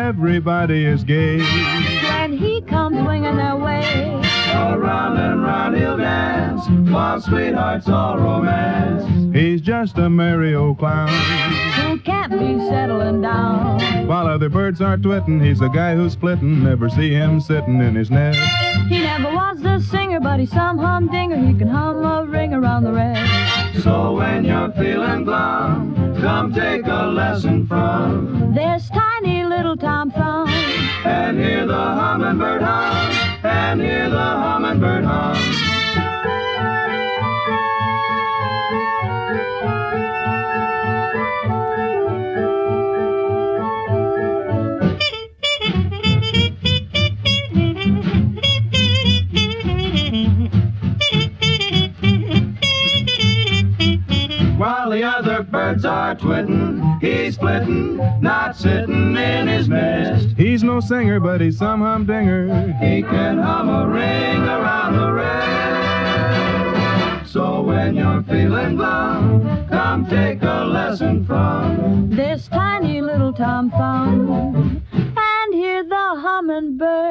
everybody is gay. When he comes winging their way, around and round he'll dance, while sweethearts all romance. He's just a merry old clown who can't be settling down. While other birds are twitting, he's the guy who's splitting. Never see him sitting in his nest. He never was a singer, but he's some humdinger. He can hum a ring around the rest. So when you're feeling glum, come take a lesson from this tiny little Tom Thumb. And hear the hummingbird hum, and hear the hummingbird hum. While the other birds are twitting, he's splitting, not sitting in his nest. He's no singer, but he's some humdinger. He can hum a ring around the rest. So when you're feeling glum, come take a lesson from this tiny little Tom Thumb, and hear the hummingbird